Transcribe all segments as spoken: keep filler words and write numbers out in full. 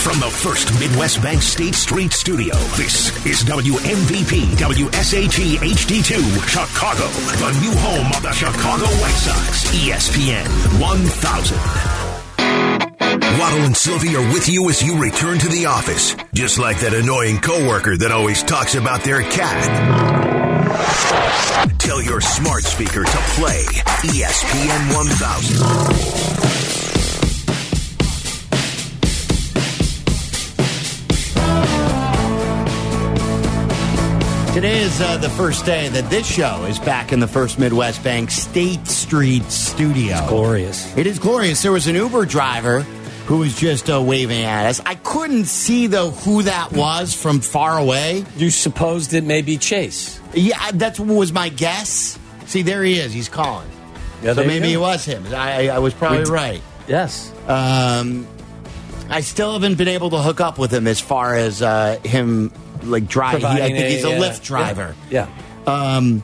From the First Midwest Bank State Street Studio, this is W M V P W S H E H D two Chicago, the new home of the Chicago White Sox, E S P N one thousand. Waddle and Sylvie are with you as you return to the office, just like that annoying coworker that always talks about their cat. Tell your smart speaker to play E S P N one thousand. Today is uh, the first day that this show is back in the First Midwest Bank State Street Studio. It's glorious. It is glorious. There was an Uber driver who was just uh, waving at us. I couldn't see, though, who that was from far away. You supposed it may be Chase. Yeah, that was my guess. See, there he is. He's calling. Yeah, so maybe it was him. I, I was probably d- right. Yes. Um, I still haven't been able to hook up with him as far as uh, him... like drive. He, I think a, he's a uh, Lyft driver. Yeah. yeah. Um,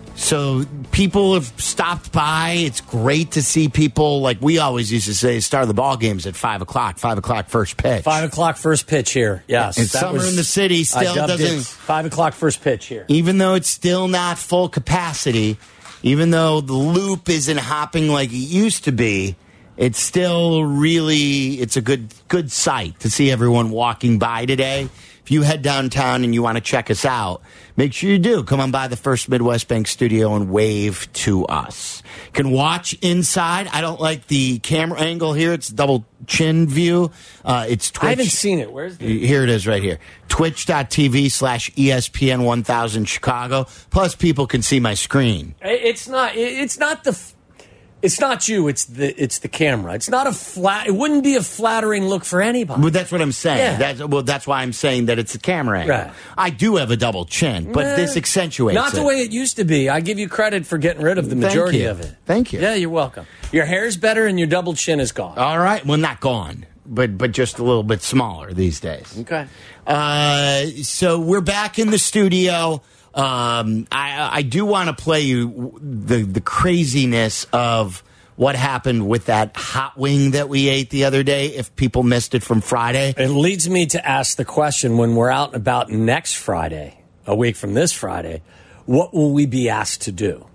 so people have stopped by. It's great to see people. Like we always used to say, start of the ball games at five o'clock. Five o'clock first pitch. Five o'clock first pitch here. Yes. And summer was, in the city still doesn't. Five o'clock first pitch here. Even though it's still not full capacity, even though the loop isn't hopping like it used to be, it's still really. It's a good good sight to see everyone walking by today. If you head downtown and you want to check us out, make sure you do. Come on by the First Midwest Bank Studio and wave to us. You can watch inside. I don't like the camera angle here. It's double chin view. Uh, it's Twitch. I haven't seen it. Where's the... Here it is right here. Twitch.tv slash ESPN one thousand Chicago. Plus, people can see my screen. It's not, it's not the... It's not you. It's the it's the camera. It's not a flat. It wouldn't be a flattering look for anybody. Well, that's what I'm saying. Yeah. That's, well, that's why I'm saying that it's a camera angle. Right. I do have a double chin, but nah, this accentuates not it. the way it used to be. I give you credit for getting rid of the majority of it. Thank you. Yeah, you're welcome. Your hair's better and your double chin is gone. All right. Well, not gone, but but just a little bit smaller these days. Okay. Uh, so we're back in the studio. Um, I I do want to play you the the craziness of what happened with that hot wing that we ate the other day, if people missed it from Friday. It leads me to ask the question, when we're out and about next Friday, a week from this Friday, what will we be asked to do?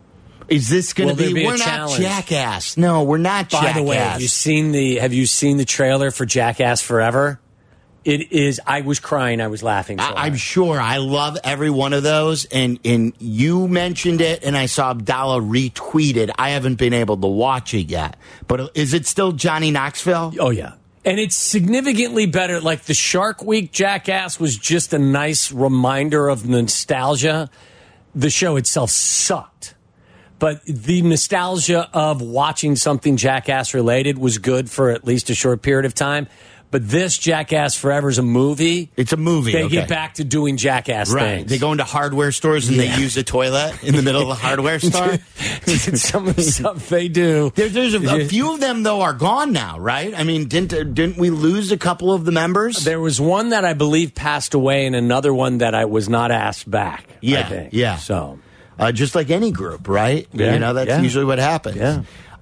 Is this going to be, be we're challenge? Not Jackass. No, we're not By Jackass. By the way, have you seen the, have you seen the trailer for Jackass Forever? It is, I was crying, I was laughing. So I, I'm sure. I love every one of those. And, and you mentioned it, and I saw Abdallah retweeted. I haven't been able to watch it yet. But is it still Johnny Knoxville? Oh, yeah. And it's significantly better. Like the Shark Week Jackass was just a nice reminder of nostalgia. The show itself sucked. But the nostalgia of watching something Jackass related was good for at least a short period of time. But this Jackass Forever is a movie. It's a movie. They okay. get back to doing Jackass right. things. They go into hardware stores and yeah. they use a toilet in the middle of the hardware store. Some of the stuff they do. There, there's a, a few of them, though, are gone now, right? I mean, didn't didn't we lose a couple of the members? There was one that I believe passed away and another one that I was not asked back. Yeah, I think. yeah. So, uh, just like any group, right? Yeah, you know, that's yeah. usually what happens. Yeah.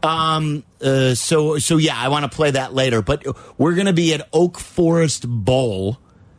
Um. Uh, so so yeah, I want to play that later. But we're going to be at Oak Forest Bowl,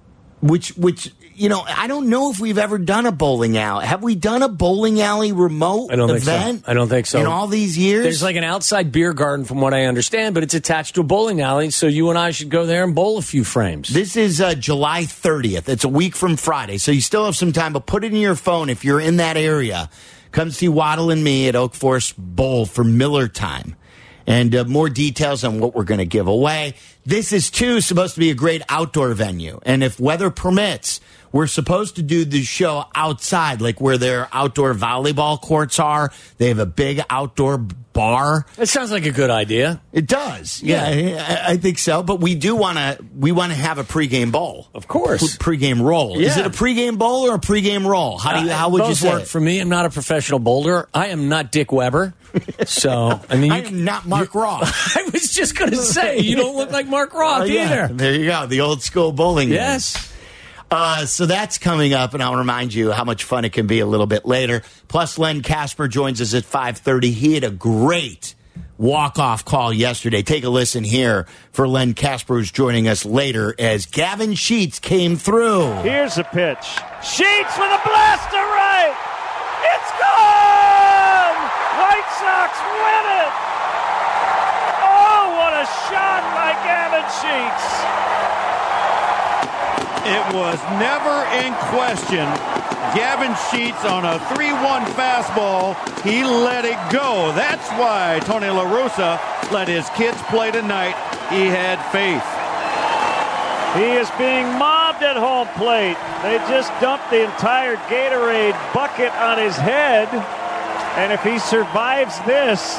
which which you know I don't know if we've ever done a bowling alley. Have we done a bowling alley remote I don't event? Think so. I don't think so. In all these years, there's like an outside beer garden, from what I understand, but it's attached to a bowling alley. So you and I should go there and bowl a few frames. This is uh, July thirtieth. It's a week from Friday, so you still have some time. But put it in your phone if you're in that area. Come see Waddle and me at Oak Forest Bowl for Miller time. And uh, more details on what we're going to give away. This is, too, supposed to be a great outdoor venue. And if weather permits, we're supposed to do the show outside, like where their outdoor volleyball courts are. They have a big outdoor bar. That sounds like a good idea. It does. Yeah, yeah I, I think so. But we do want to we want to have a pregame bowl. Of course. Pre- pregame roll. Yeah. Is it a pregame bowl or a pregame roll? How do you? How would uh, you say work it? For me, I'm not a professional bowler. I am not Dick Weber. So, I mean, you I'm can, not Mark Roth. I was just going to say, you don't look like Mark Roth uh, yeah. either. There you go. The old school bowling. Yes. Uh, so that's coming up, and I'll remind you how much fun it can be a little bit later. Plus, Len Casper joins us at five thirty. He had a great walk-off call yesterday. Take a listen here for Len Kasper, who's joining us later as Gavin Sheets came through. Here's a pitch. Sheets with a blast to right. It's gone! White Sox win it! Oh, what a shot by Gavin Sheets! It was never in question. Gavin Sheets on a three one fastball, he let it go. That's why Tony La Russa let his kids play tonight. He had faith. He is being mobbed at home plate. They just dumped the entire Gatorade bucket on his head. And if he survives this,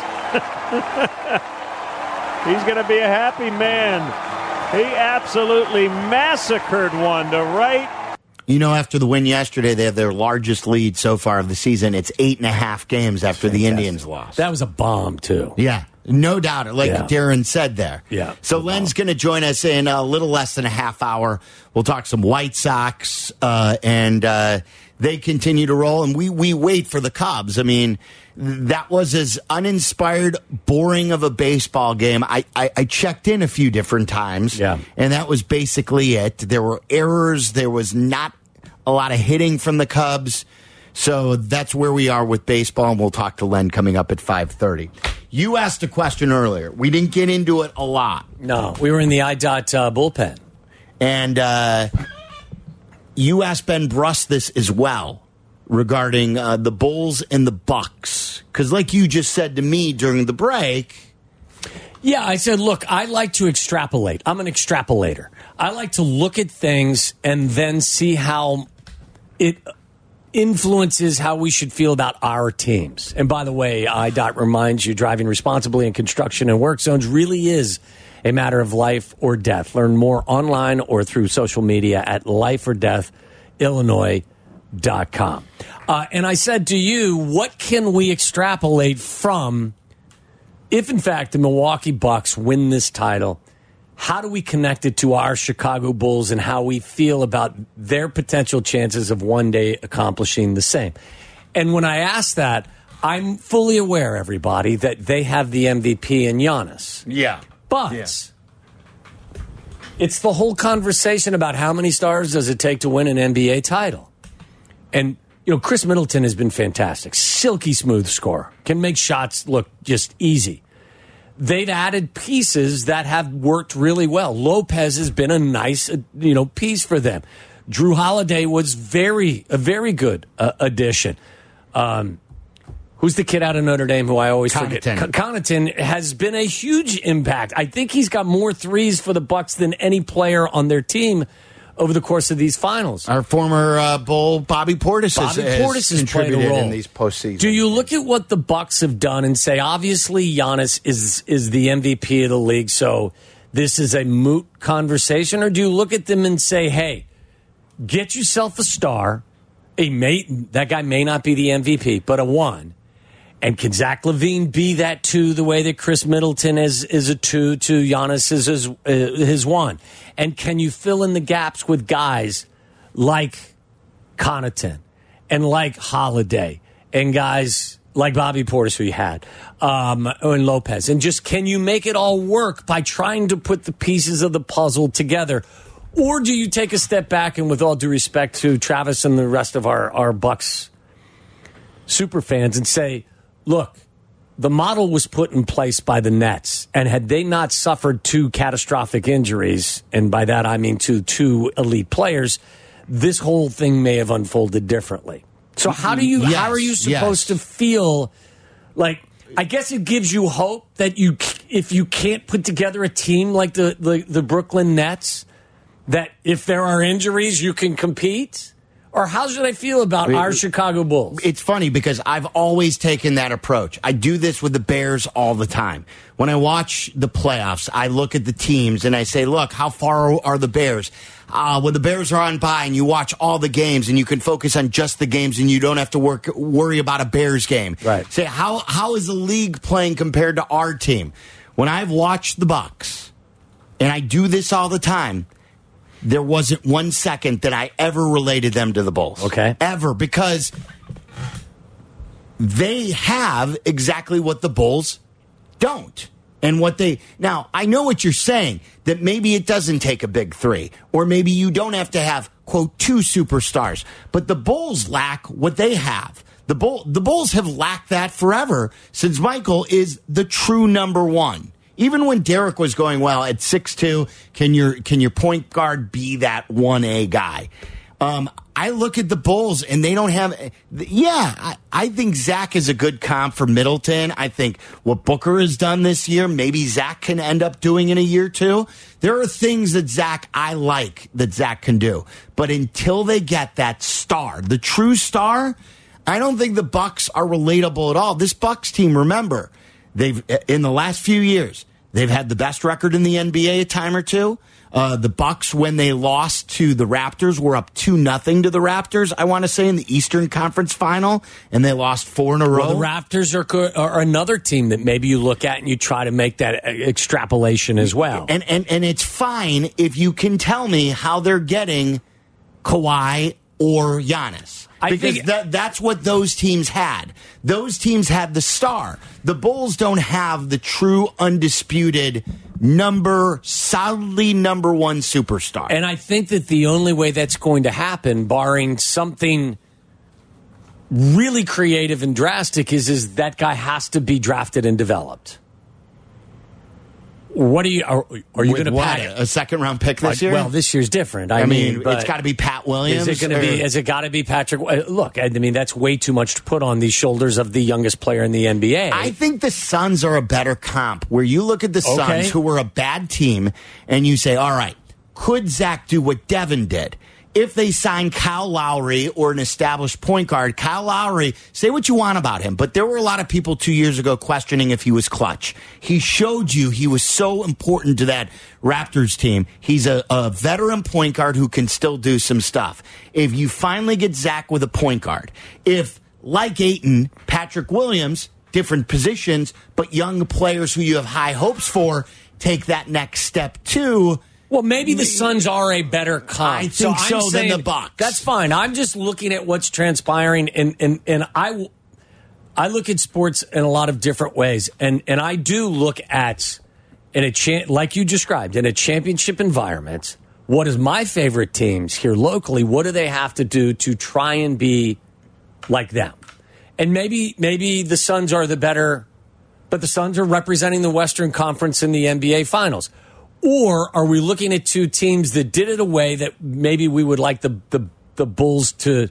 he's going to be a happy man. He absolutely massacred one to right. You know, after the win yesterday, they have their largest lead so far of the season. It's eight and a half games after the Indians lost. That was a bomb, too. Yeah, no doubt. Like Yeah. Darren said there. Yeah. So Len's going to join us in a little less than a half hour. We'll talk some White Sox, uh, and uh, they continue to roll, and we, we wait for the Cubs. I mean, that was as uninspired, boring of a baseball game. I, I, I checked in a few different times, Yeah. and that was basically it. There were errors. There was not a lot of hitting from the Cubs. So that's where we are with baseball, and we'll talk to Len coming up at five thirty. You asked a question earlier. We didn't get into it a lot. No, we were in the I DOT uh, bullpen. And uh, you asked Ben Brust this as well regarding uh, the Bulls and the Bucks. Because like you just said to me during the break... Yeah, I said, look, I like to extrapolate. I'm an extrapolator. I like to look at things and then see how it influences how we should feel about our teams. And by the way, I DOT reminds you, driving responsibly in construction and work zones really is a matter of life or death. Learn more online or through social media at life or death illinois dot com. Uh, and I said to you, what can we extrapolate from... If, in fact, the Milwaukee Bucks win this title, how do we connect it to our Chicago Bulls and how we feel about their potential chances of one day accomplishing the same? And when I ask that, I'm fully aware, everybody, that they have the M V P in Giannis. Yeah. But Yeah. it's the whole conversation about how many stars does it take to win an N B A title. And you know, Chris Middleton has been fantastic. Silky smooth scorer. Can make shots look just easy. They've added pieces that have worked really well. Lopez has been a nice, you know, piece for them. Drew Holiday was very, a very good uh, addition. Um, who's the kid out of Notre Dame who I always Connaughton. forget? Con- Connaughton has been a huge impact. I think he's got more threes for the Bucks than any player on their team over the course of these finals. Our former uh, Bull, Bobby Portis, Bobby has, Portis has played a contributed role in these postseason. Do you look at what the Bucks have done and say, obviously, Giannis is is the M V P of the league, so this is a moot conversation? Or do you look at them and say, hey, get yourself a star, a may, that guy may not be the M V P, but a one, and can Zach LaVine be that two the way that Chris Middleton is, is a two to Giannis is his, uh, his one? And can you fill in the gaps with guys like Connaughton and like Holiday and guys like Bobby Portis, who you had, um, and Lopez? And just can you make it all work by trying to put the pieces of the puzzle together? Or do you take a step back and, with all due respect to Travis and the rest of our, our Bucks super fans, and say, look, the model was put in place by the Nets, and had they not suffered two catastrophic injuries, and by that I mean to two elite players, this whole thing may have unfolded differently. So how do you? Yes, how are you supposed yes. to feel? Like, I guess it gives you hope that you, if you can't put together a team like the the, the Brooklyn Nets, that if there are injuries, you can compete. Or how should I feel about our Chicago Bulls? It's funny because I've always taken that approach. I do this with the Bears all the time. When I watch the playoffs, I look at the teams and I say, look, how far are the Bears? Uh, when the Bears are on bye and you watch all the games and you can focus on just the games and you don't have to work worry about a Bears game. Right. Say, how how is the league playing compared to our team? When I've watched the Bucks, and I do this all the time, there wasn't one second that I ever related them to the Bulls. Okay. Ever. Because they have exactly what the Bulls don't. And what they now, I know what you're saying, that maybe it doesn't take a big three, or maybe you don't have to have, quote, two superstars. But the Bulls lack what they have. The Bull, the Bulls have lacked that forever since Michael is the true number one. Even when Derek was going well at six two, can your can your point guard be that one A guy? Um, I look at the Bulls and they don't have. Yeah, I, I think Zach is a good comp for Middleton. I think what Booker has done this year, maybe Zach can end up doing in a year too. There are things that Zach I like that Zach can do, but until they get that star, the true star, I don't think the Bucks are relatable at all. This Bucks team, remember, they've in the last few years they've had the best record in the N B A a time or two. Uh, the Bucks, when they lost to the Raptors, were up two nothing to the Raptors, I want to say, in the Eastern Conference Final, and they lost four in a row. Well, the Raptors are, are another team that maybe you look at and you try to make that extrapolation as well. And and and it's fine if you can tell me how they're getting Kawhi or Giannis. I because think, that, that's what those teams had. Those teams had the star. The Bulls don't have the true, undisputed, number, solidly number one superstar. And I think that the only way that's going to happen, barring something really creative and drastic, is, is that guy has to be drafted and developed. What are you? Are, are you going to pat it? A second round pick this year? Well, this year's different. I, I mean, mean it's got to be Pat Williams. Is it going to be? Is it got to be Patrick? Look, I mean, that's way too much to put on the shoulders of the youngest player in the N B A. I think the Suns are a better comp. Where you look at the Suns, okay. who were a bad team, and you say, "All right, could Zach do what Devin did?" If they sign Kyle Lowry or an established point guard, Kyle Lowry, say what you want about him, but there were a lot of people two years ago questioning if he was clutch. He showed you he was so important to that Raptors team. He's a, a veteran point guard who can still do some stuff. If you finally get Zach with a point guard, if, like Ayton, Patrick Williams, different positions, but young players who you have high hopes for, take that next step too. Well, maybe the Suns are a better comp. I think so, so than saying, the Bucks. That's fine. I'm just looking at what's transpiring, and and and I, I look at sports in a lot of different ways, and and I do look at in a cha- like you described in a championship environment. What is my favorite teams here locally? What do they have to do to try and be like them? And maybe maybe the Suns are the better, but the Suns are representing the Western Conference in the N B A Finals. Or are we looking at two teams that did it a way that maybe we would like the the, the Bulls to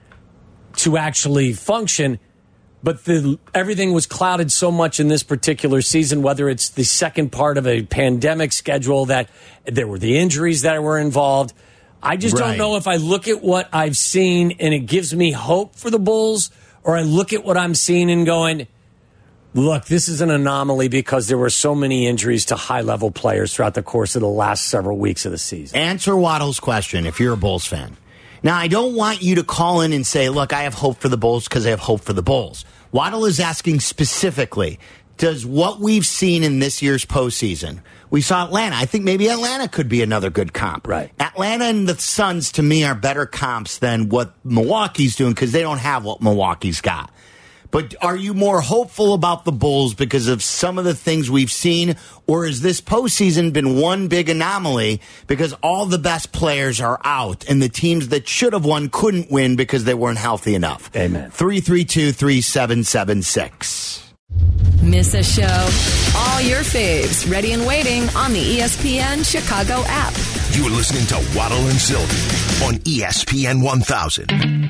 to actually function, but the, everything was clouded so much in this particular season, whether it's the second part of a pandemic schedule, that there were the injuries that were involved. I just right. don't know if I look at what I've seen and it gives me hope for the Bulls, or I look at what I'm seeing and going, look, this is an anomaly because there were so many injuries to high-level players throughout the course of the last several weeks of the season. Answer Waddle's question if you're a Bulls fan. Now, I don't want you to call in and say, look, I have hope for the Bulls because I have hope for the Bulls. Waddle is asking specifically, does what we've seen in this year's postseason, we saw Atlanta. I think maybe Atlanta could be another good comp. Right. Atlanta and the Suns, to me, are better comps than what Milwaukee's doing because they don't have what Milwaukee's got. But are you more hopeful about the Bulls because of some of the things we've seen, or has this postseason been one big anomaly because all the best players are out and the teams that should have won couldn't win because they weren't healthy enough? Amen. three three two, three seven seven six. Miss a show? All your faves ready and waiting on the E S P N Chicago app. You're listening to Waddle and Sylvie on E S P N one thousand.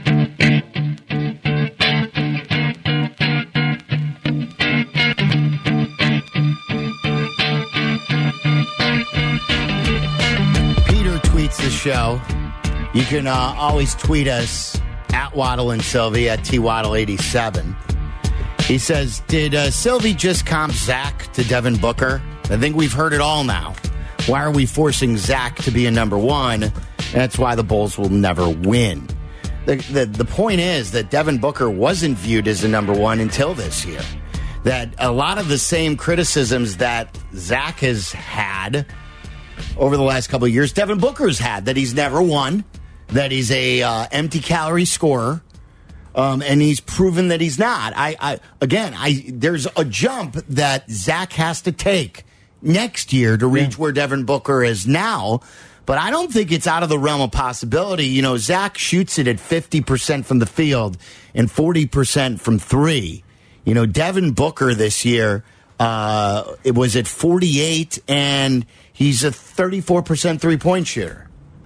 The show. You can uh, always tweet us at Waddle and Sylvie at T Waddle eighty-seven. He says, did uh, Sylvie just comp Zach to Devin Booker? I think we've heard it all now. Why are we forcing Zach to be a number one? That's why the Bulls will never win. The, the, the point is that Devin Booker wasn't viewed as a number one until this year. That a lot of the same criticisms that Zach has had over the last couple of years, Devin Booker's had, that he's never won, that he's a uh, empty calorie scorer. Um, and he's proven that he's not. I, I again, I there's a jump that Zach has to take next year to reach yeah. where Devin Booker is now. But I don't think it's out of the realm of possibility. You know, Zach shoots it at fifty percent from the field and forty percent from three. You know, Devin Booker this year, uh, it was at forty-eight, and he's a thirty-four percent three-point shooter.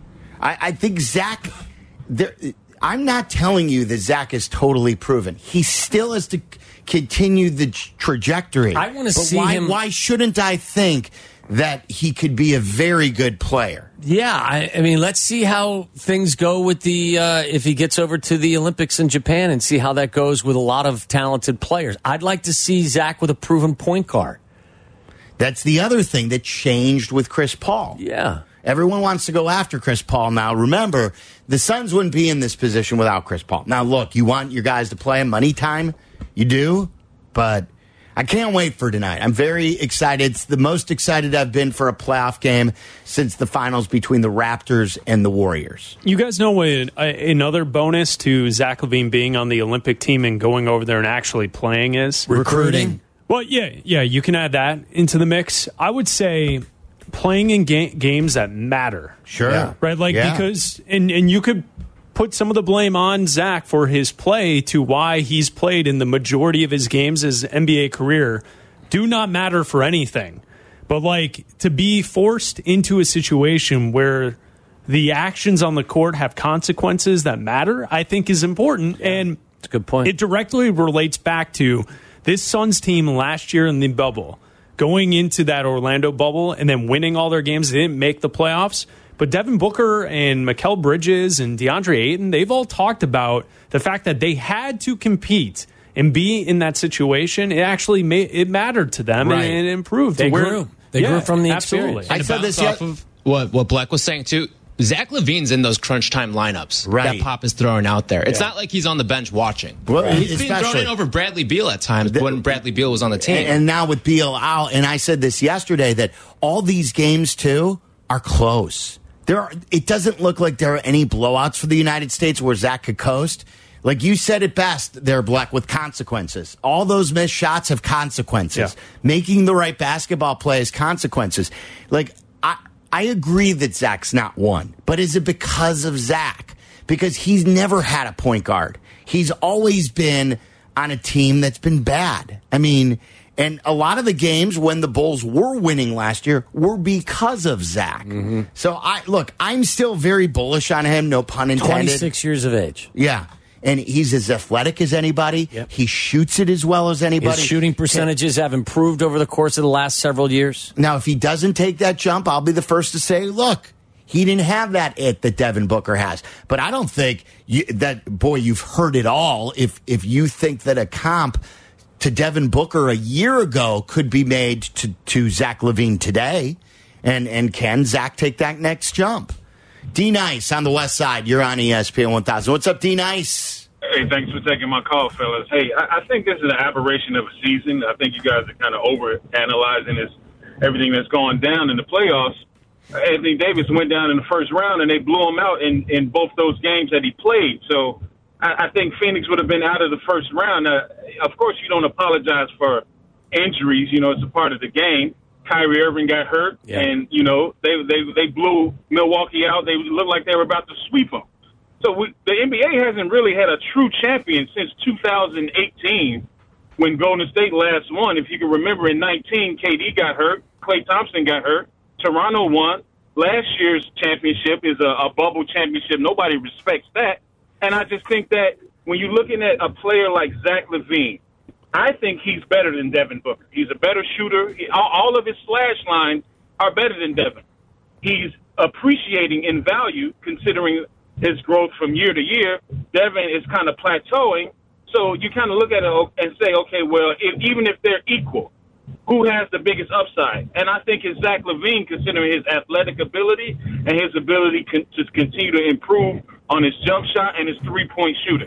I, I think Zach, there, I'm not telling you that Zach is totally proven. He still has to continue the trajectory. I want to see why, him. Why shouldn't I think that he could be a very good player? Yeah, I, I mean, let's see how things go with the uh, if he gets over to the Olympics in Japan and see how that goes with a lot of talented players. I'd like to see Zach with a proven point guard. That's the other thing that changed with Chris Paul. Yeah. Everyone wants to go after Chris Paul now. Remember, the Suns wouldn't be in this position without Chris Paul. Now, look, you want your guys to play money time? You do, but I can't wait for tonight. I'm very excited. It's the most excited I've been for a playoff game since the finals between the Raptors and the Warriors. You guys know what uh, another bonus to Zach LaVine being on the Olympic team and going over there and actually playing is? Recruiting. Well, yeah, yeah, you can add that into the mix. I would say playing in ga- games that matter. Sure. Yeah. Right? Like, yeah. because, and, and you could put some of the blame on Zach for his play to why he's played in the majority of his games his N B A career do not matter for anything. But, like, to be forced into a situation where the actions on the court have consequences that matter, I think is important. Yeah, and that's a good point. It directly relates back to this Suns team last year in the bubble, going into that Orlando bubble and then winning all their games. They didn't make the playoffs. But Devin Booker and Mikal Bridges and DeAndre Ayton, they've all talked about the fact that they had to compete and be in that situation. It actually made, it mattered to them, right. and it improved. They where, grew. They yeah, grew from the absolutely. experience. And I said this off yet- of what, what Black was saying, too. Zach LaVine's in those crunch time lineups right. that Pop is throwing out there. It's yeah. not like he's on the bench watching. Well, right. He's been especially- thrown in over Bradley Beal at times the, when Bradley Beal was on the team. And, and now with Beal out, and I said this yesterday, that all these games, too, are close. There are, it doesn't look like there are any blowouts for the United States where Zach could coast. Like you said it best there, Black, with consequences. All those missed shots have consequences. Yeah. Making the right basketball play has consequences. Like, I, I agree that Zach's not one, but is it because of Zach? Because he's never had a point guard. He's always been on a team that's been bad. I mean, and a lot of the games when the Bulls were winning last year were because of Zach. Mm-hmm. So, I look, I'm still very bullish on him, no pun intended. twenty-six years of age. Yeah. And he's as athletic as anybody. Yep. He shoots it as well as anybody. His shooting percentages have improved over the course of the last several years. Now, if he doesn't take that jump, I'll be the first to say, look, he didn't have that it that Devin Booker has. But I don't think you, that, boy, you've heard it all. If if you think that a comp to Devin Booker a year ago could be made to, to Zach LaVine today, and, and can Zach take that next jump? D Nice on the West Side. You're on E S P N one thousand. What's up, D Nice? Hey, thanks for taking my call, fellas. Hey, I, I think this is an aberration of a season. I think you guys are kind of over analyzing this, everything that's going down in the playoffs. Anthony Davis went down in the first round, and they blew him out in, in both those games that he played. So I, I think Phoenix would have been out of the first round. Uh, of course, you don't apologize for injuries. You know, it's a part of the game. Kyrie Irving got hurt, yeah. and, you know, they, they they blew Milwaukee out. They looked like they were about to sweep them. So we, the N B A hasn't really had a true champion since two thousand eighteen when Golden State last won. If you can remember, in nineteen, K D got hurt. Klay Thompson got hurt. Toronto won. Last year's championship is a, a bubble championship. Nobody respects that. And I just think that when you're looking at a player like Zach LaVine, I think he's better than Devin Booker. He's a better shooter. He, all, all of his slash lines are better than Devin. He's appreciating in value considering his growth from year to year. Devin is kind of plateauing. So you kind of look at it and say, okay, well, if, even if they're equal, who has the biggest upside? And I think it's Zach LaVine, considering his athletic ability and his ability con- to continue to improve on his jump shot and his three-point shooting.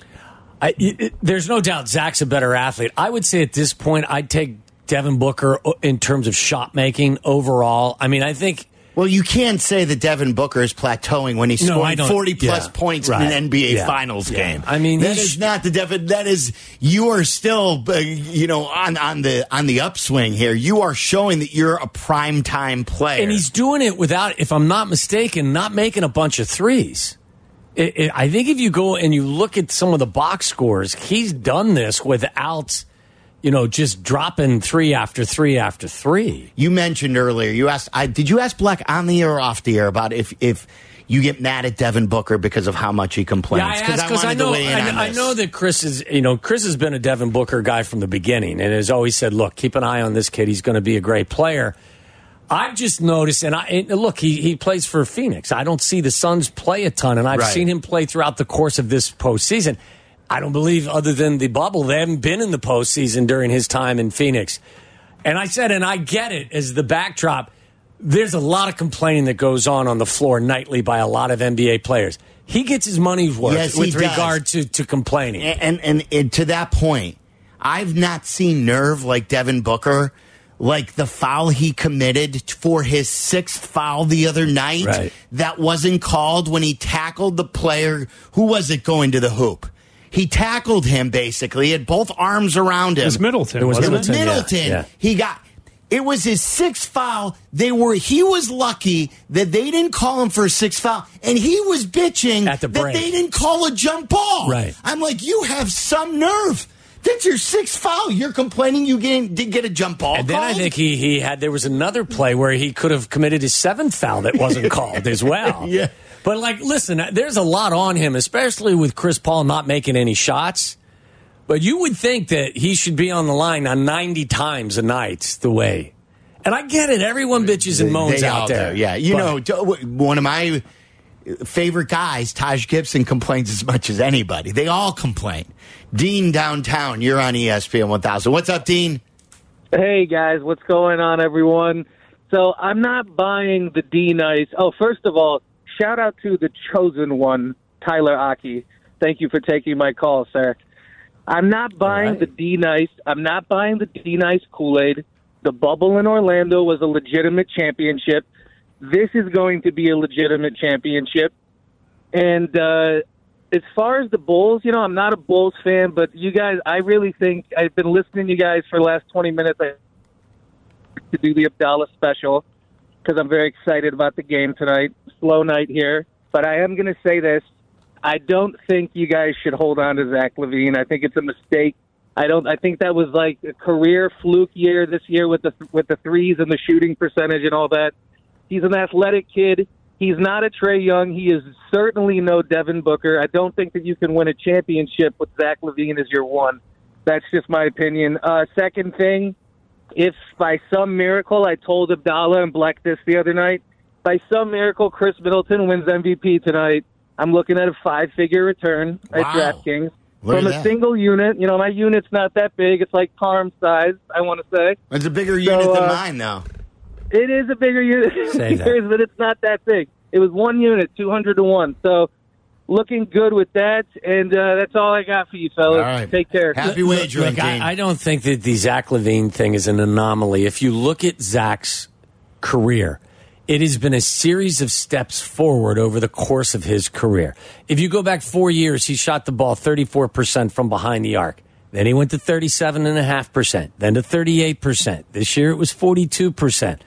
I, it, there's no doubt Zach's a better athlete. I would say at this point I'd take Devin Booker in terms of shot making overall. I mean, I think Well, you can't say that Devin Booker is plateauing when he's No, I scoring don't- forty plus yeah, points right. in an N B A Yeah, Finals yeah. game. I mean, that he's- is not the Devin. That is you are still, uh, you know, on on the on the upswing here. You are showing that you're a prime time player, And he's doing it without, if I'm not mistaken, not making a bunch of threes. It, it, I think if you go and you look at some of the box scores, he's done this without, you know, just dropping three after three after three. You mentioned earlier. You asked. I, did you ask Black on the air or off the air about if if you get mad at Devin Booker because of how much he complains? Yeah, I asked because I, wanted to know weigh in I, on I this. know that Chris is, you know, Chris has been a Devin Booker guy from the beginning and has always said, look, keep an eye on this kid. He's going to be a great player. I've just noticed, and I and look, he he plays for Phoenix. I don't see the Suns play a ton, and I've Right. seen him play throughout the course of this postseason. I don't believe, other than the bubble, they haven't been in the postseason during his time in Phoenix. And I said, and I get it as the backdrop, there's a lot of complaining that goes on on the floor nightly by a lot of N B A players. He gets his money's worth Yes, he with does. regard to, to complaining. And, and, and, and to that point, I've not seen nerve like Devin Booker, like the foul he committed for his sixth foul the other night Right. that wasn't called when he tackled the player. Who was it going to the hoop? He tackled him basically, had both arms around him. It was Middleton. It was It wasn't was Middleton, yeah, Middleton. yeah. He got. It was his sixth foul. They were. He was lucky that they didn't call him for a sixth foul, and he was bitching At the that break. they didn't call a jump ball. Right. I'm like, you have some nerve. That's your sixth foul. You're complaining you didn't, didn't get a jump ball And then I called? think he he had there was another play where he could have committed his seventh foul that wasn't called as well. Yeah. But like, listen, there's a lot on him, especially with Chris Paul not making any shots. But you would think that he should be on the line on ninety times a night the way. And I get it. Everyone bitches and moans They out all there. do. Yeah, you But- know, one of my favorite guys, Taj Gibson, complains as much as anybody. They all complain. Dean downtown, you're on E S P N one thousand. What's up, Dean? Hey, guys. What's going on, everyone? So I'm not buying the D-Nice. Oh, first of all, shout out to the chosen one, Tyler Aki. Thank you for taking my call, sir. I'm not buying right. the D-Nice. I'm not buying the D-Nice Kool-Aid. The bubble in Orlando was a legitimate championship. This is going to be a legitimate championship. And uh, as far as the Bulls, you know, I'm not a Bulls fan, but you guys, I really think I've been listening to you guys for the last twenty minutes I, to do the Abdallah special because I'm very excited about the game tonight. Slow night here. But I am going to say this. I don't think you guys should hold on to Zach LaVine. I think it's a mistake. I don't. I think that was like a career fluke year this year with the with the threes and the shooting percentage and all that. He's an athletic kid. He's not a Trae Young. He is certainly no Devin Booker. I don't think that you can win a championship with Zach LaVine as your one. That's just my opinion. Uh, second thing, if by some miracle, I told Abdallah and Black this the other night, by some miracle Chris Middleton wins M V P tonight, I'm looking at a five-figure return at Wow. DraftKings. Look From at a that. single unit. You know, my unit's not that big. It's like Parm size, I want to say. It's a bigger So, unit than uh, mine, though. It is a bigger unit, Say that. but it's not that big. It was one unit, two hundred to one. So looking good with that, and uh, that's all I got for you, fellas. All right. Take care. Happy wagering, Look, Dean. I, I don't think that the Zach LaVine thing is an anomaly. If you look at Zach's career, it has been a series of steps forward over the course of his career. If you go back four years, he shot the ball thirty-four percent from behind the arc. Then he went to thirty-seven point five percent, then to thirty-eight percent. This year it was forty-two percent.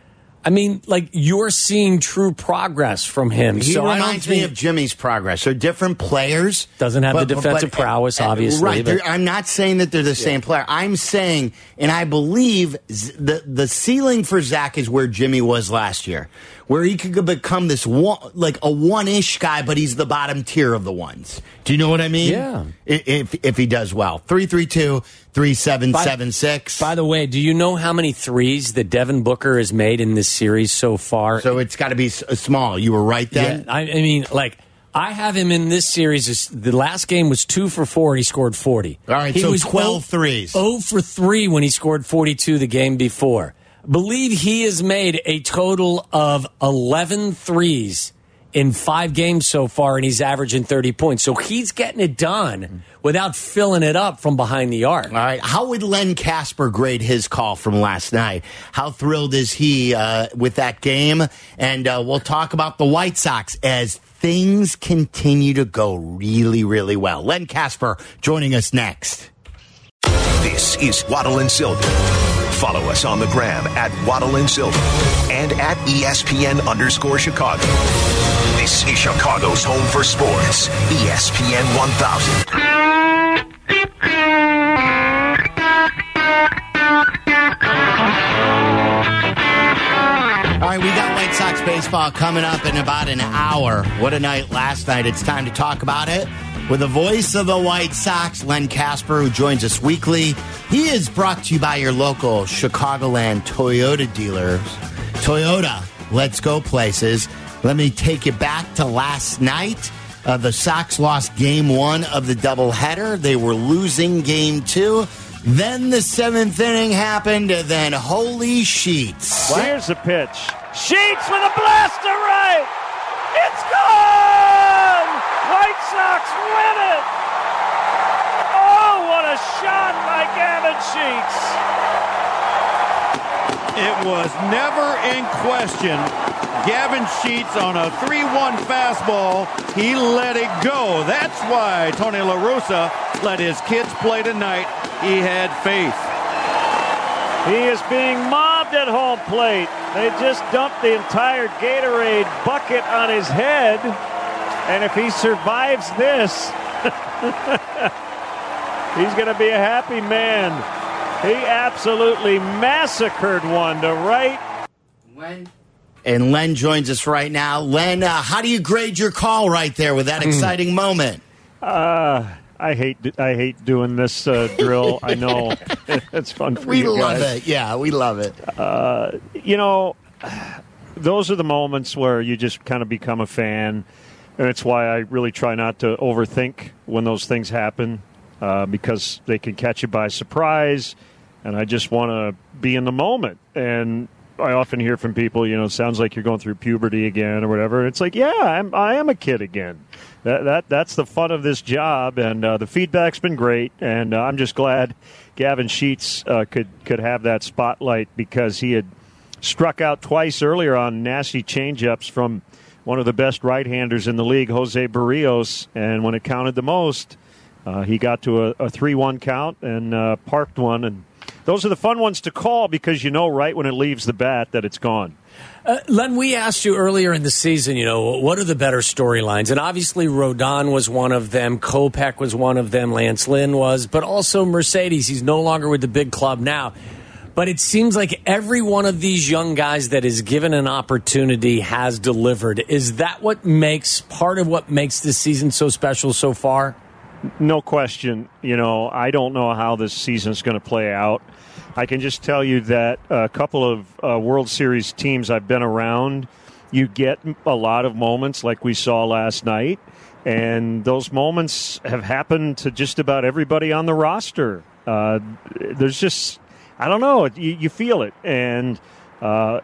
I mean, like, you're seeing true progress from him. He so I don't reminds me think- of Jimmy's progress. They're different players. Doesn't have the defensive prowess, obviously, Right. but- they're- I'm not saying that they're the same player. I'm saying, and I believe Z- the the ceiling for Zach is where Jimmy was last year, where he could become this one, like a one-ish guy, but he's the bottom tier of the ones. Do you know what I mean? Yeah. I- If if he does well, three three two three seven seven six. By the way, do you know how many threes that Devin Booker has made in this series so far? So it's got to be s- small. You were right then. Yeah, I, I mean, like, I have him in this series. This- The last game was two for four. He scored forty. All right, he so was twelve oh- threes. oh for three when he scored forty-two the game before. Believe he has made a total of eleven threes in five games so far, and he's averaging thirty points. So he's getting it done without filling it up from behind the arc. All right. How would Len Casper grade his call from last night? How thrilled is he uh, with that game? And uh, we'll talk about the White Sox as things continue to go really, really well. Len Casper joining us next. This is Waddle and Silvy. Follow us on the gram at Waddle and Silvy and at E S P N underscore Chicago. This is Chicago's home for sports, E S P N one thousand. All right, we got White Sox baseball coming up in about an hour. What a night last night. It's time to talk about it with the voice of the White Sox, Len Casper, who joins us weekly. He is brought to you by your local Chicagoland Toyota dealers. Toyota, let's go places. Let me take you back to last night. Uh, the Sox lost game one of the doubleheader. They were losing game two. Then the seventh inning happened, and then holy sheets. What? Here's the pitch. Sheets with a blast to right. It's gone! White Sox win it! Oh, what a shot by Gavin Sheets. It was never in question. Gavin Sheets on a three one fastball. He let it go. That's why Tony La Russa let his kids play tonight. He had faith. He is being mobbed at home plate. They just dumped the entire Gatorade bucket on his head. And if he survives this, he's going to be a happy man. He absolutely massacred one to right. Len. And Len joins us right now. Len, uh, how do you grade your call right there with that exciting moment? Uh, I hate I hate doing this uh, drill. I know it's fun for we you guys. We love it. Yeah, we love it. Uh, you know, those are the moments where you just kind of become a fan. And it's why I really try not to overthink when those things happen uh, because they can catch you by surprise. And I just want to be in the moment. And I often hear from people, you know, it sounds like you're going through puberty again or whatever. It's like, yeah, I'm, I am a kid again. That that That's the fun of this job. And uh, the feedback's been great. And uh, I'm just glad Gavin Sheets uh, could, could have that spotlight because he had struck out twice earlier on nasty changeups from one of the best right-handers in the league, Jose Barrios, and when it counted the most, uh, he got to a, a three one count and uh, parked one. And those are the fun ones to call because you know right when it leaves the bat that it's gone. Uh, Len, we asked you earlier in the season, you know, what are the better storylines? And obviously Rodon was one of them, Kopech was one of them, Lance Lynn was, but also Mercedes. He's no longer with the big club now. But it seems like every one of these young guys that is given an opportunity has delivered. Is that what makes part of what makes this season so special so far? No question. You know, I don't know how this season's going to play out. I can just tell you that a couple of uh, World Series teams I've been around, you get a lot of moments like we saw last night. And those moments have happened to just about everybody on the roster. Uh, there's just... I don't know. You, you feel it, and uh,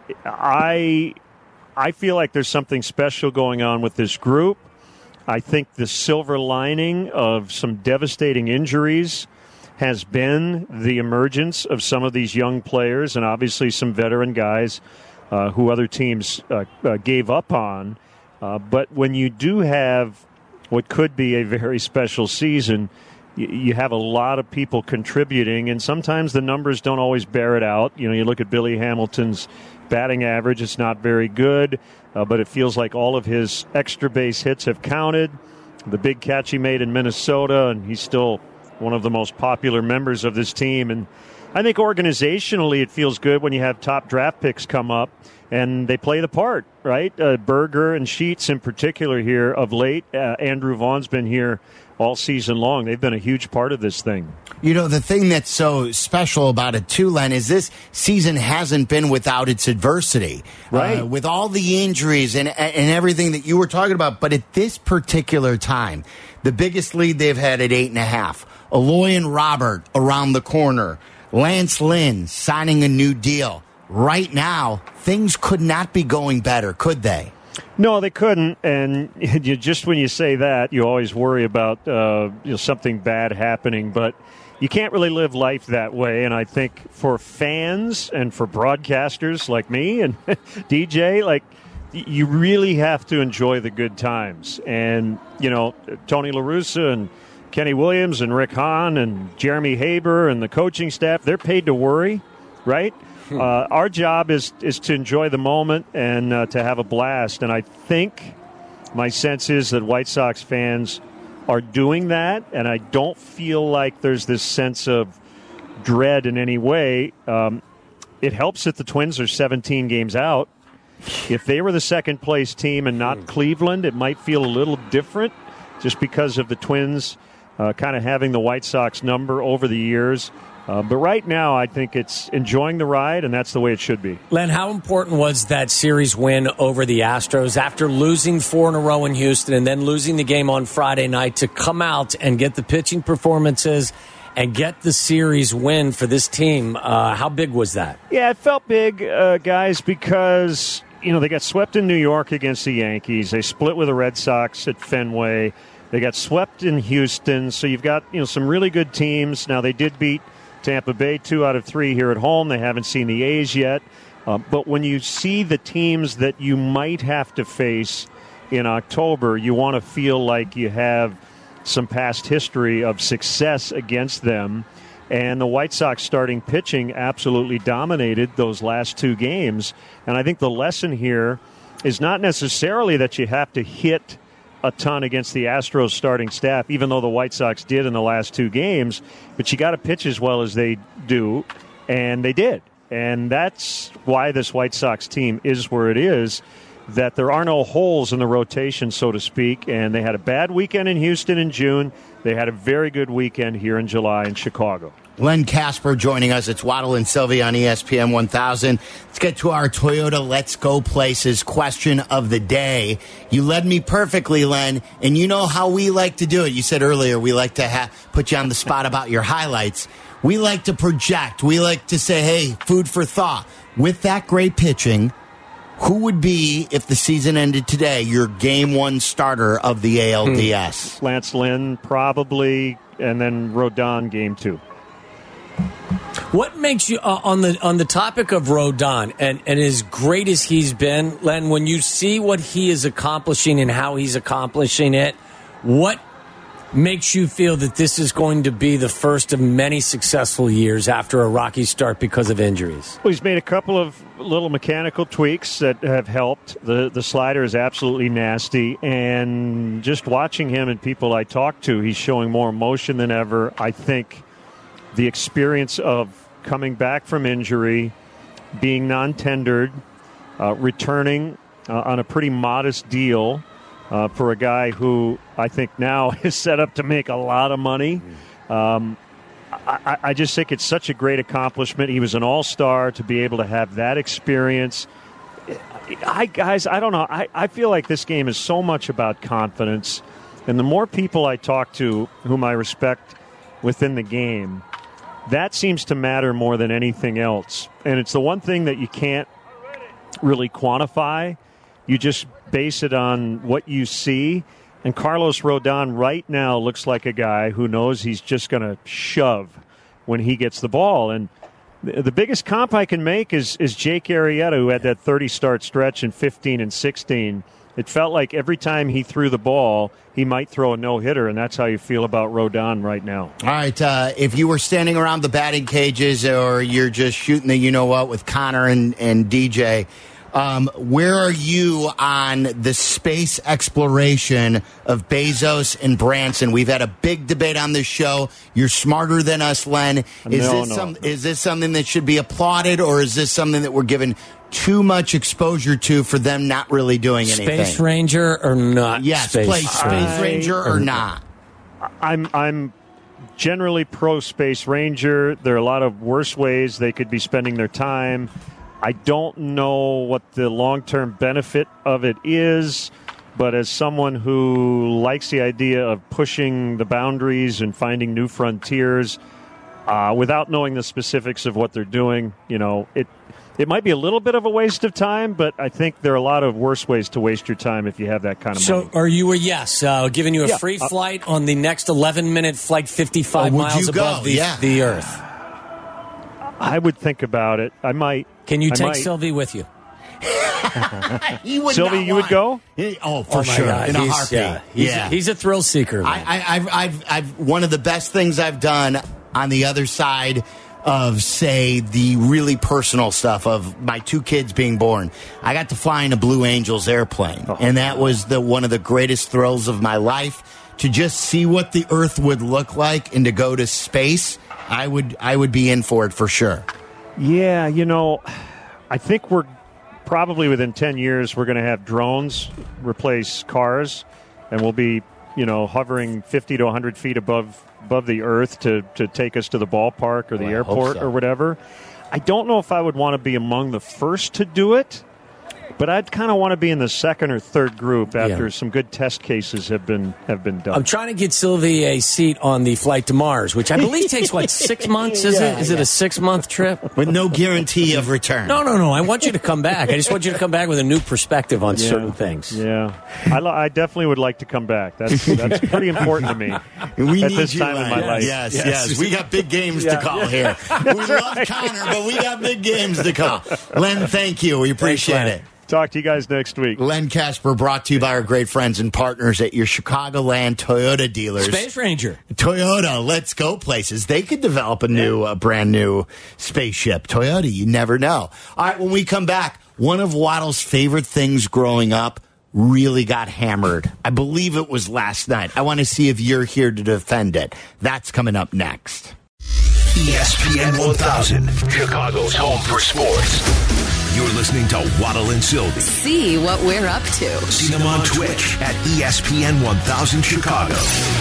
I I feel like there's something special going on with this group. I think the silver lining of some devastating injuries has been the emergence of some of these young players, and obviously some veteran guys uh, who other teams uh, uh, gave up on. Uh, but when you do have what could be a very special season, you have a lot of people contributing, and sometimes the numbers don't always bear it out. You know, you look at Billy Hamilton's batting average, it's not very good, uh, but it feels like all of his extra base hits have counted. The big catch he made in Minnesota, and he's still one of the most popular members of this team. And I think organizationally it feels good when you have top draft picks come up and they play the part, right? Uh, Berger and Sheets in particular here of late. Uh, Andrew Vaughn's been here all season long. They've been a huge part of this thing. You know, the thing that's so special about it, too, Len, is this season hasn't been without its adversity. Right. Uh, with all the injuries and, and everything that you were talking about. But at this particular time, the biggest lead they've had at eight and a half. Eloy and Robert around the corner. Lance Lynn signing a new deal. Right now, things could not be going better, could they? No, they couldn't. And you, just when you say that, you always worry about uh, you know, something bad happening. But you can't really live life that way. And I think for fans and for broadcasters like me and D J, like, you really have to enjoy the good times. And, you know, Tony La Russa and Kenny Williams and Rick Hahn and Jeremy Haber and the coaching staff, they're paid to worry, right? Uh, our job is is to enjoy the moment and uh, to have a blast. And I think my sense is that White Sox fans are doing that, and I don't feel like there's this sense of dread in any way. Um, it helps that the Twins are seventeen games out. If they were the second-place team and not Cleveland, it might feel a little different just because of the Twins uh, kind of having the White Sox number over the years. Uh, but right now, I think it's enjoying the ride, and that's the way it should be. Len, how important was that series win over the Astros after losing four in a row in Houston and then losing the game on Friday night to come out and get the pitching performances and get the series win for this team? Uh, how big was that? Yeah, it felt big, uh, guys, because, you know, they got swept in New York against the Yankees. They split with the Red Sox at Fenway. They got swept in Houston. So you've got, you know, some really good teams. Now, they did beat Tampa Bay two out of three here at home. They haven't seen the A's yet. Uh, but when you see the teams that you might have to face in October, you want to feel like you have some past history of success against them. And the White Sox starting pitching absolutely dominated those last two games. And I think the lesson here is not necessarily that you have to hit a ton against the Astros starting staff, even though the White Sox did in the last two games, but you got to pitch as well as they do, and they did. And that's why this White Sox team is where it is, that there are no holes in the rotation, so to speak, and they had a bad weekend in Houston in June. They had a very good weekend here in July in Chicago. Len Casper joining us. It's Waddle and Sylvie on E S P N one thousand. Let's get to our Toyota Let's Go Places question of the day. You led me perfectly, Len, and you know how we like to do it. You said earlier we like to ha- put you on the spot about your highlights. We like to project. We like to say, hey, food for thought. With that great pitching, who would be, if the season ended today, your game one starter of the A L D S? Hmm. Lance Lynn, probably, and then Rodon game two. What makes you uh, on the on the topic of Rodon and, and as great as he's been, Len, when you see what he is accomplishing and how he's accomplishing it, what makes you feel that this is going to be the first of many successful years after a rocky start because of injuries? Well, he's made a couple of little mechanical tweaks that have helped. The the slider is absolutely nasty, and just watching him and people I talk to, he's showing more emotion than ever. I think the experience of coming back from injury, being non-tendered, uh, returning uh, on a pretty modest deal uh, for a guy who I think now is set up to make a lot of money. Um, I, I just think it's such a great accomplishment. He was an all-star. To be able to have that experience. I, guys, I don't know. I, I feel like this game is so much about confidence. And the more people I talk to whom I respect within the game, that seems to matter more than anything else. And it's the one thing that you can't really quantify. You just base it on what you see. And Carlos Rodon right now looks like a guy who knows he's just going to shove when he gets the ball. And the biggest comp I can make is, is Jake Arrieta, who had that thirty-start stretch in fifteen and sixteen. It felt like every time he threw the ball, he might throw a no-hitter, and that's how you feel about Rodon right now. All right, uh, if you were standing around the batting cages or you're just shooting the you-know-what with Connor and, and D J, um, where are you on the space exploration of Bezos and Branson? We've had a big debate on this show. You're smarter than us, Len. Is, no, this, no. some, is this something that should be applauded, or is this something that we're given too much exposure to for them not really doing anything? Space Ranger or not? Yes, Space, play Space I, Ranger or not. I'm I'm generally pro Space Ranger. There are a lot of worse ways they could be spending their time. I don't know what the long-term benefit of it is, but as someone who likes the idea of pushing the boundaries and finding new frontiers, uh, without knowing the specifics of what they're doing, you know, it it might be a little bit of a waste of time, but I think there are a lot of worse ways to waste your time if you have that kind of so money. So are you a yes, uh, giving you a Yeah. free Uh, flight on the next eleven-minute flight fifty-five Oh, would miles you go? above the, Yeah. the Earth? I would think about it. I might. Can you I take might. Sylvie with you? He would Sylvie, not you would want- go? He- oh, for Oh, my sure. God. In a He's- heartbeat. yeah. He's, yeah. he's a thrill seeker. man. I, I, I've, I've, I've, one of the best things I've done on the other side of, say, the really personal stuff of my two kids being born. I got to fly in a Blue Angels airplane, Oh. and that was the one of the greatest thrills of my life. To just see what the Earth would look like and to go to space, I would, I would be in for it for sure. Yeah, you know, I think we're probably within ten years we're going to have drones replace cars, and we'll be, you know, hovering fifty to one hundred feet above above the earth to, to take us to the ballpark or the Oh, I hope airport so. or whatever. I don't know if I would want to be among the first to do it, but I'd kind of want to be in the second or third group after Yeah. some good test cases have been have been done. I'm trying to get Sylvie a seat on the flight to Mars, which I believe takes, what, six months? Is Yeah, it? Is it yeah. a six-month trip? With no guarantee of return. No, no, no. I want you to come back. I just want you to come back with a new perspective on Yeah. certain things. Yeah, I, li- I definitely would like to come back. That's that's pretty important to me We at need this you, time in my Len. life. Yes, Yes. yes, We got big games to Yeah. call here. We love Connor, but we got big games to call. Len, thank you. We appreciate Len. it. Talk to you guys next week. Len Casper brought to you by our great friends and partners at your Chicagoland Toyota dealers. Space Ranger. Toyota, let's go places. They could develop a new, uh, brand new spaceship. Toyota, you never know. All right, when we come back, one of Waddle's favorite things growing up really got hammered. I believe it was last night. I want to see if you're here to defend it. That's coming up next. E S P N one thousand, Chicago's home for sports. You're listening to Waddle and Sylvie. See what we're up to. See them on Twitch at E S P N one thousand Chicago.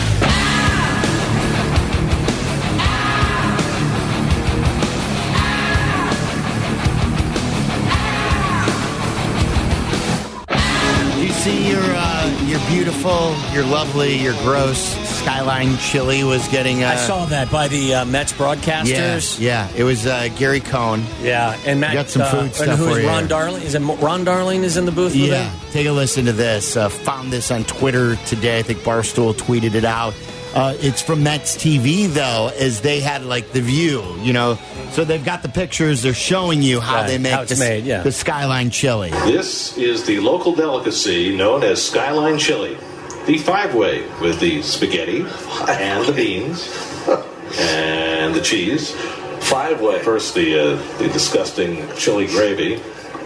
You see your uh, your beautiful, your lovely, your gross Skyline Chili was getting. Uh, I saw that by the uh, Mets broadcasters. Yeah, yeah. It was uh, Gary Cohn. Yeah, and Matt, Got some uh, food and stuff who for is you Ron here. Darling? Is it Mo- Ron Darling is in the booth with Yeah, him? take a listen to this. Uh, found this on Twitter today. I think Barstool tweeted it out. Uh, it's from Mets T V, though, as they had, like, the view, you know. So they've got the pictures. They're showing you how Right, they make how it's this- made, yeah. the Skyline Chili. This is the local delicacy known as Skyline Chili. The five-way with the spaghetti and the beans and the cheese. Five-way. First, the uh, the disgusting chili gravy.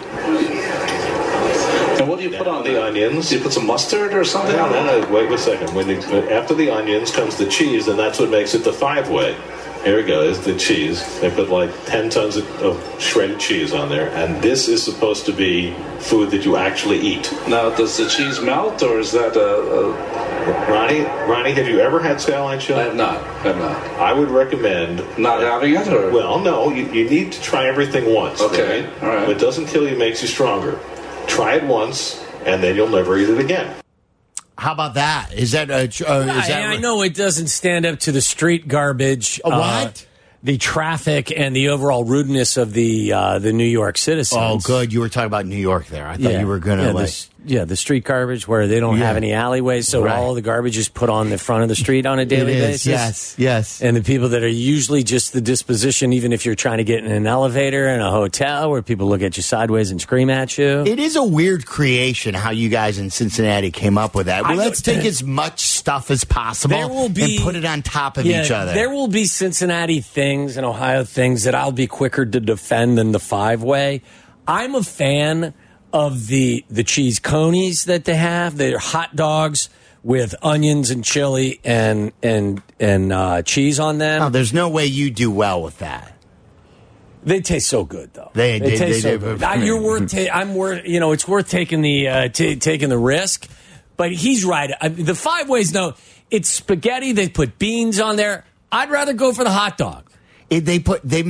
And what do you put on the onions? Do you put some mustard or something on that? No, no, wait a second. When you, after the onions comes the cheese, and that's what makes it the five-way. Here we go. There's the cheese. They put like ten tons of, of shredded cheese on there, and this is supposed to be food that you actually eat. Now, does the cheese melt, or is that a, a... Ronnie? Ronnie, have you ever had Skyline Chili? I have not. I have not. I would recommend not having it. Or? Well, no. You, you need to try everything once. Okay. Right? All right. What doesn't kill you makes you stronger. Try it once, and then you'll never eat it again. How about that? Is that a? Uh, is I, that I know it doesn't stand up to the street garbage. A what? Uh, the traffic and the overall rudeness of the uh, the New York citizens. Oh, good. You were talking about New York there. I thought Yeah. you were going to yeah, like. the, yeah, the street garbage where they don't Yeah. have any alleyways, so Right. all the garbage is put on the front of the street on a daily It is, basis. yes, yes. And the people that are usually just the disposition, even if you're trying to get in an elevator in a hotel where people look at you sideways and scream at you. It is a weird creation how you guys in Cincinnati came up with that. Well, I let's know- take as much stuff as possible There will be- and put it on top of Yeah, each other. There will be Cincinnati things and Ohio things that I'll be quicker to defend than the five way. I'm a fan of the the cheese conies that they have. They're hot dogs with onions and chili and and and uh, cheese on them. No, there's no way you do well with that. They taste so good, though. They- they- taste they so do. good. I- You're worth. Ta- I'm worth. You know, it's worth taking the uh, t- taking the risk. But he's right. I, the five ways. No, it's spaghetti. They put beans on there. I'd rather go for the hot dog. It, they put they make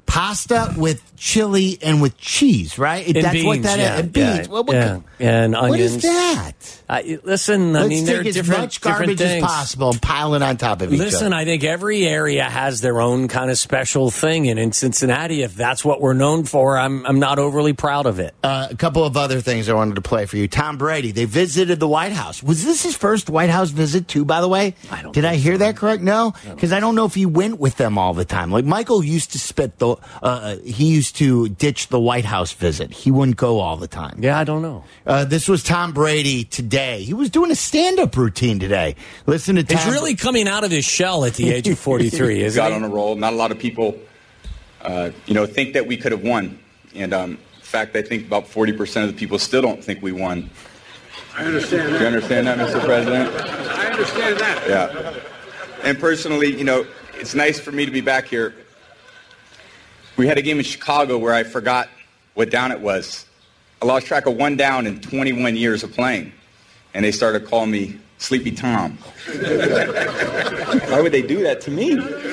pasta with chili and with cheese, right? And That's beans, what that yeah, is. And beans. Yeah, What- what- yeah, and onions. What is that? Uh, listen, I Let's mean, there are take as different, much different garbage as things. possible and pile it on top of each Listen, other. I think every area has their own kind of special thing, and in Cincinnati, if that's what we're known for, I'm I'm not overly proud of it. Uh, a couple of other things I wanted to play for you. Tom Brady, they visited the White House. Was this his first White House visit, too, by the way? I don't Did I think hear so. that correct? No? Because I don't know if he went with them all the time. Like, Michael used to spit the, uh, he used to ditch the White House visit. He wouldn't go all the time. Yeah, I don't know. Uh, this was Tom Brady today. He was doing a stand-up routine today. Listen to Tom. He's really coming out of his shell at the age of forty-three, isn't got he? on a roll. Not a lot of people, uh, you know, think that we could have won. And um, in fact, I think about forty percent of the people still don't think we won. I understand that. You understand that, Mister President? I understand that. Yeah. And personally, you know, it's nice for me to be back here. We had a game in Chicago where I forgot what down it was. I lost track of one down in twenty-one years of playing. And they started calling me Sleepy Tom. Why would they do that to me?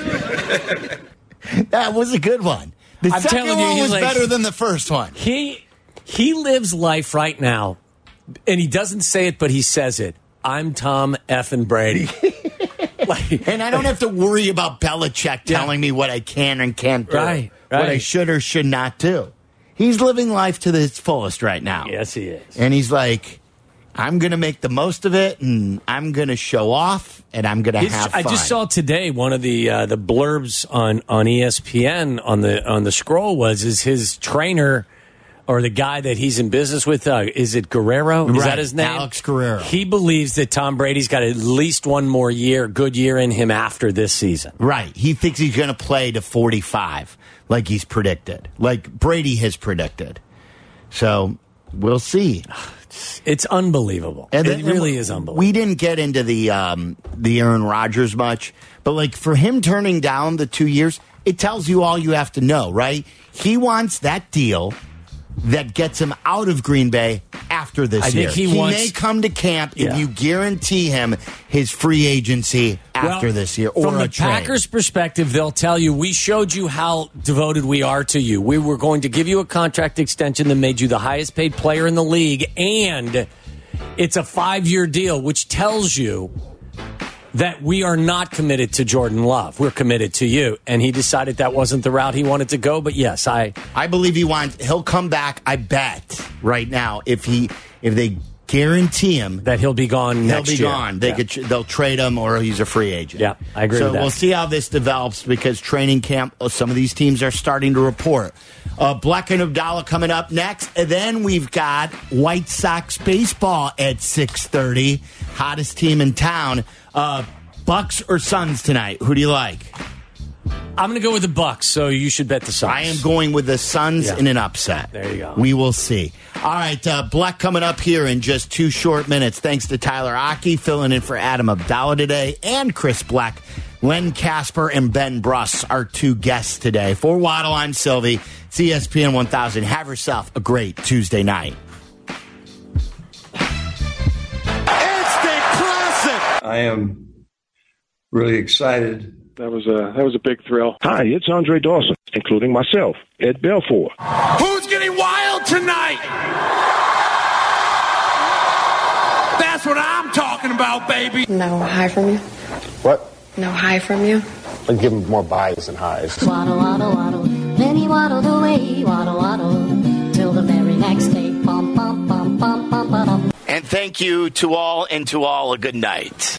That was a good one. The I'm second telling you, one he's was like- better than the first one. He he lives life right now, and he doesn't say it, but he says it. I'm Tom effing Brady. Like, And I don't have to worry about Belichick telling me what I can and can't do. Right, What I right. should or should not do. He's living life to its fullest right now. yes, he is. And he's like, I'm going to make the most of it, and I'm going to show off, and I'm going to He's- have fun. I just saw today one of the uh, the blurbs on, on E S P N on the on the scroll was is his trainer or the guy that he's in business with. Uh, is it Guerrero? Is Right, that his name? Alex Guerrero. He believes that Tom Brady's got at least one more year, good year in him after this season. Right. He thinks he's going to play to forty-five, like he's predicted, like Brady has predicted. So we'll see. It's unbelievable. And it then- really is unbelievable. We didn't get into the um, the Aaron Rodgers much, but like for him turning down the two years, it tells you all you have to know, right? He wants that deal that gets him out of Green Bay after this I year. think he wants- may come to camp Yeah. if you guarantee him his free agency after Well, this year, or from a the trade. Packers' perspective, they'll tell you, we showed you how devoted we are to you. We were going to give you a contract extension that made you the highest paid player in the league, and it's a five-year deal, which tells you that we are not committed to Jordan Love. We're committed to you. And he decided that wasn't the route he wanted to go. But yes, I I believe he wants. He'll come back. I bet right now if he if they guarantee him that he'll be gone he'll next be year. gone. They Yeah. could tr- they'll trade him or he's a free agent. Yeah, I agree so with that. we'll see how this develops because training camp. oh, Some of these teams are starting to report. Uh, Black and Abdallah coming up next, and then we've got White Sox baseball at six thirty. Hottest team in town. Uh, Bucks or Suns tonight? Who do you like? I'm going to go with the Bucks, so you should bet the Suns. I am going with the Suns Yeah. in an upset. There you go. We will see. All right, uh, Black coming up here in just two short minutes. Thanks to Tyler Aki filling in for Adam Abdallah today and Chris Black. Len Casper and Ben Bruss are two guests today. For Waddle, I'm Sylvie. It's E S P N one thousand. Have yourself a great Tuesday night. Instant classic. I am really excited. That was a that was a big thrill. Hi, it's Andre Dawson, including myself, Ed Belfour. Who's getting wild tonight? That's what I'm talking about, baby. No high from you? What? No high from you? I'd give him more buys than highs. Waddle, waddle, waddle. Then he waddled away, waddle, waddle, till the very next day. Bum, bum, bum, bum, bum, bum. And thank you to all, and to all a good night.